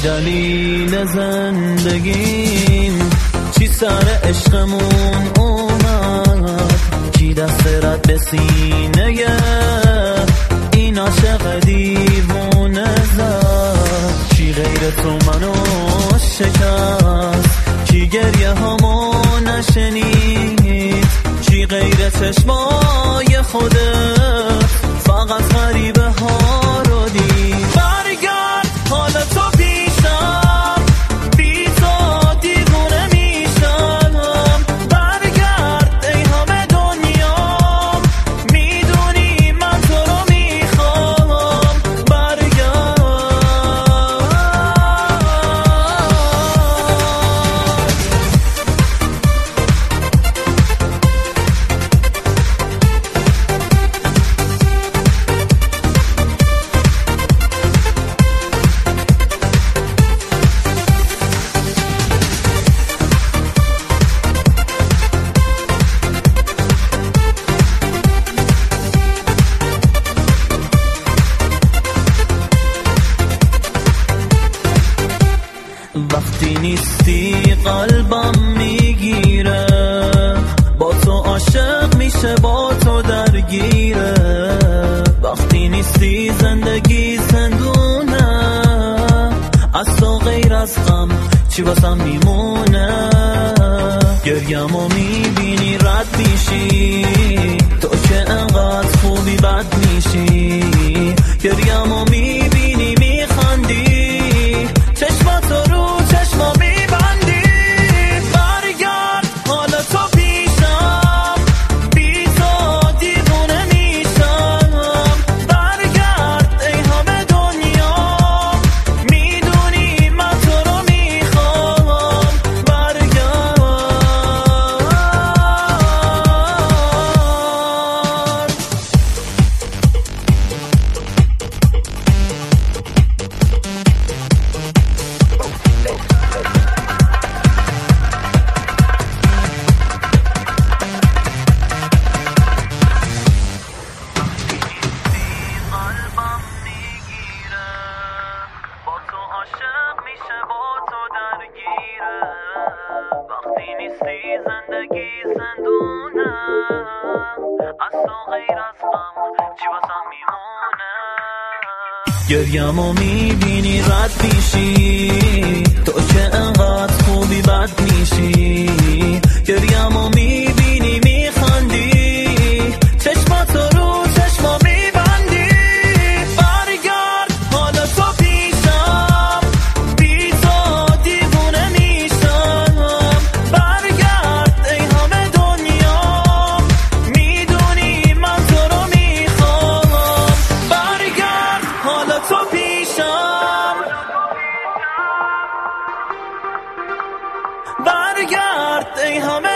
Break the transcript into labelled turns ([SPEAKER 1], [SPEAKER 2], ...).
[SPEAKER 1] دلیل زندگیم، چی سر عشقمون اومد، کی دست رد به سینه این عاشق دیوونه زد، کی غیر تو منو شکست، کی گریه همو نشنید، کی غیر چشمای خودت فقط غریبه ها رو دید. برگرد حالا تو پیشم، بی تو دیوونه میشم، برگرد ای همه دنیام، میدونی من تو رو میخوام، برگرد. وقتی نیستی قلبم میگیره، با تو عاشق میشه، با تو درگیره، وقتی نیستی زندگی زندونه، از تو غیر از غم چی واسم میمونه، گریمو میبینی رد میشی، تو که انقدر خوبی بد میشی، گریمو میبینی میخندی، چشماتو رو چشما میبندی. برگرد حالا تو پیشم، بی تو دیوونه میشم، برگرد ای همه دنیام، میدونی من تو رو میخوام، برگرد. وقتی نیستی زندگی زندونه، از تو غیر از غم چی واسم میمونه، گریمو میبینی رد میشی، تو که انقدر خوبی بد میشی، گریمو میبینی میخندی، چشماتو رو چشما میبندی. برگرد حالا تو پیشم، بی تو دیوونه میشم، برگرد ای همه دنیام، میدونی من تو رو میخوام، برگرد حالا تو پیشم، برگرد ای همه